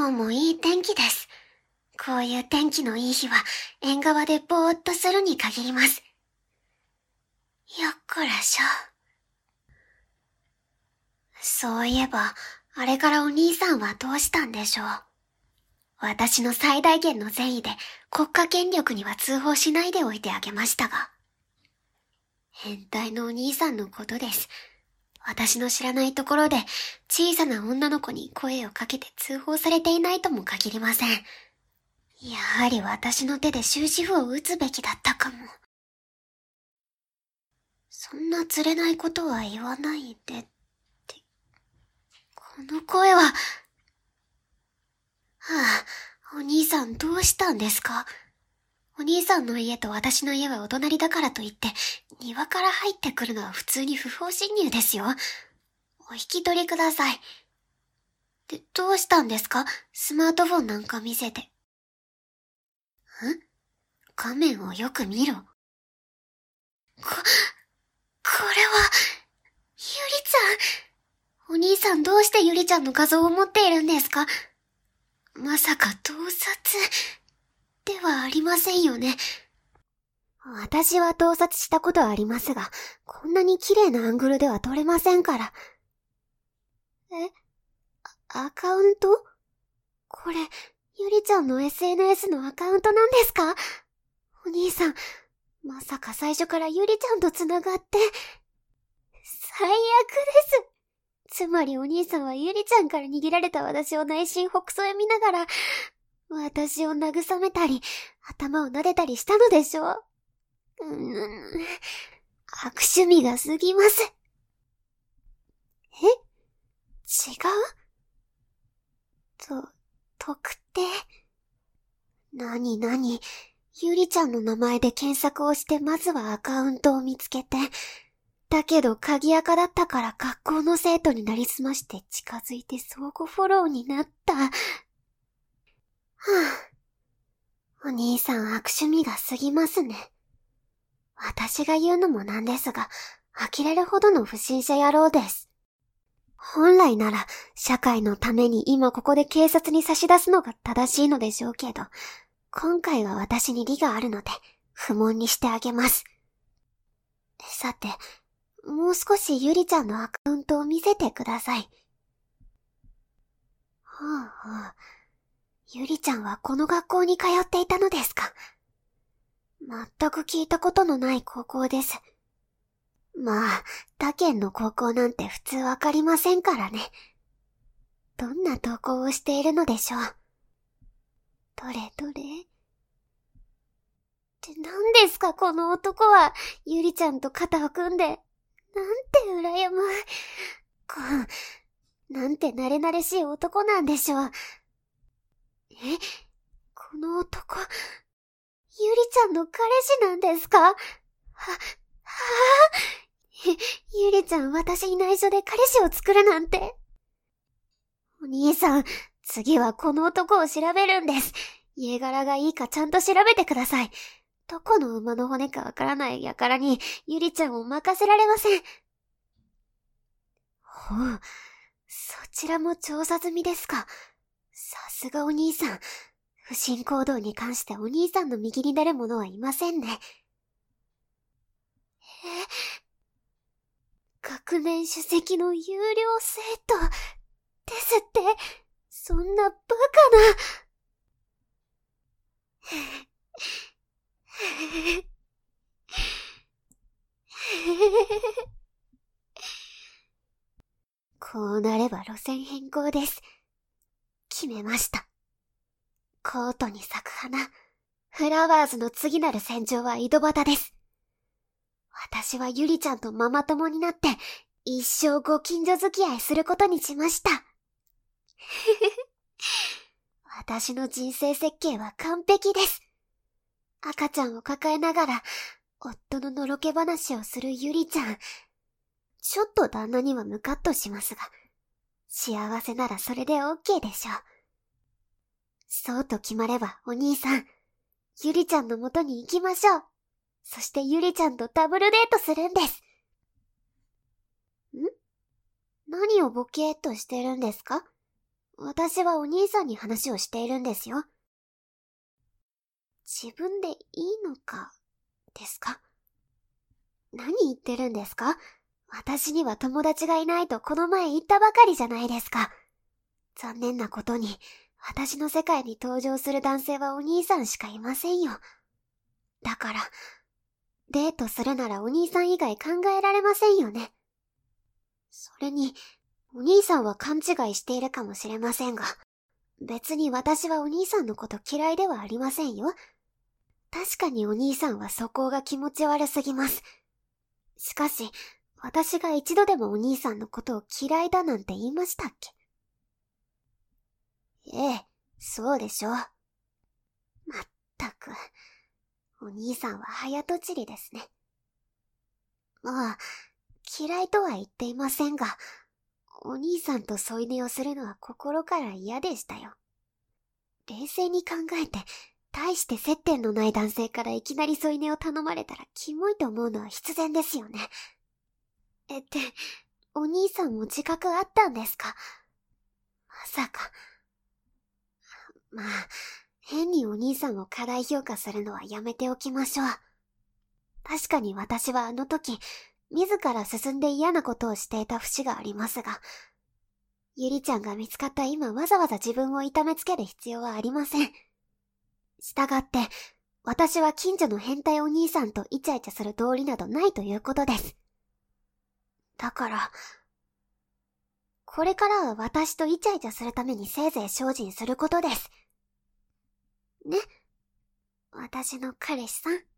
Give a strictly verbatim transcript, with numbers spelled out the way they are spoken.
今日もいい天気です。こういう天気のいい日は縁側でぼーっとするに限ります。よっこらしょ。そういえば、あれからお兄さんはどうしたんでしょう。私の最大限の善意で国家権力には通報しないでおいてあげましたが。変態のお兄さんのことです。私の知らないところで小さな女の子に声をかけて通報されていないとも限りません。やはり私の手で終止符を打つべきだったかも。そんな釣れないことは言わないでって。この声は。はあ、お兄さんどうしたんですか？お兄さんの家と私の家はお隣だからといって、庭から入ってくるのは普通に不法侵入ですよ。お引き取りください。で、どうしたんですか？スマートフォンなんか見せて。ん？画面をよく見ろ。こ、これは、ゆりちゃん。お兄さんどうしてゆりちゃんの画像を持っているんですか？まさか盗撮ではありませんよね。私は盗撮したことはありますが、こんなに綺麗なアングルでは撮れませんから。え？アカウント？これ、ゆりちゃんの エスエヌエス のアカウントなんですか？お兄さん、まさか最初からゆりちゃんと繋がって。最悪です。つまりお兄さんはゆりちゃんから逃げられた私を内心ほくそ笑みながら、私を慰めたり、頭を撫でたりしたのでしょう。うーん、悪趣味が過ぎます。え？違う？と、特定？なになに、ゆりちゃんの名前で検索をしてまずはアカウントを見つけて、だけど鍵垢だったから学校の生徒になりすまして近づいて相互フォローになった。はぁ、お兄さん悪趣味が過ぎますね。私が言うのもなんですが、呆れるほどの不審者野郎です。本来なら、社会のために今ここで警察に差し出すのが正しいのでしょうけど、今回は私に利があるので、不問にしてあげます。さて、もう少しゆりちゃんのアカウントを見せてください。はぁはぁ、ゆりちゃんはこの学校に通っていたのですか？全く聞いたことのない高校です。まあ、他県の高校なんて普通わかりませんからね。どんな投稿をしているのでしょう。どれどれ？って何ですかこの男は。ゆりちゃんと肩を組んで。なんて羨む。こう、なんて慣れ慣れしい男なんでしょう。え？この男、ゆりちゃんの彼氏なんですか？は、はぁ、ゆ、ゆりちゃん私に内緒で彼氏を作るなんて。お兄さん、次はこの男を調べるんです。家柄がいいかちゃんと調べてください。どこの馬の骨かわからない輩に、ゆりちゃんを任せられません。ほう、そちらも調査済みですか。さすがお兄さん。不審行動に関してお兄さんの右になる者はいませんね。え？学年主席の有料生徒ですって？そんなバカな。こうなれば路線変更です。決めました。コートに咲く花、フラワーズの次なる戦場は井戸端です。私はゆりちゃんとママ友になって一生ご近所付き合いすることにしました。私の人生設計は完璧です。赤ちゃんを抱えながら夫ののろけ話をするゆりちゃん。ちょっと旦那にはムカッとしますが、幸せならそれで オーケー でしょう。そうと決まればお兄さん、ゆりちゃんの元に行きましょう。そしてゆりちゃんとダブルデートするんです。ん？何をボケーっとしてるんですか？ 私はお兄さんに話をしているんですよ。自分でいいのか、ですか？何言ってるんですか？私には友達がいないとこの前言ったばかりじゃないですか。残念なことに、私の世界に登場する男性はお兄さんしかいませんよ。だから、デートするならお兄さん以外考えられませんよね。それに、お兄さんは勘違いしているかもしれませんが、別に私はお兄さんのこと嫌いではありませんよ。確かにお兄さんは素行が気持ち悪すぎます。しかし、私が一度でもお兄さんのことを嫌いだなんて言いましたっけ？ええ、そうでしょう。まったく、お兄さんは早とちりですね。まあ、嫌いとは言っていませんが、お兄さんと添い寝をするのは心から嫌でしたよ。冷静に考えて、大して接点のない男性からいきなり添い寝を頼まれたらキモいと思うのは必然ですよね。えって、お兄さんも自覚あったんですか？まさか。まあ、変にお兄さんを過大評価するのはやめておきましょう。確かに私はあの時、自ら進んで嫌なことをしていた節がありますが、ゆりちゃんが見つかった今わざわざ自分を痛めつける必要はありません。したがって、私は近所の変態お兄さんとイチャイチャする道理などないということです。だから、これからは私とイチャイチャするためにせいぜい精進することです。ね。私の彼氏さん。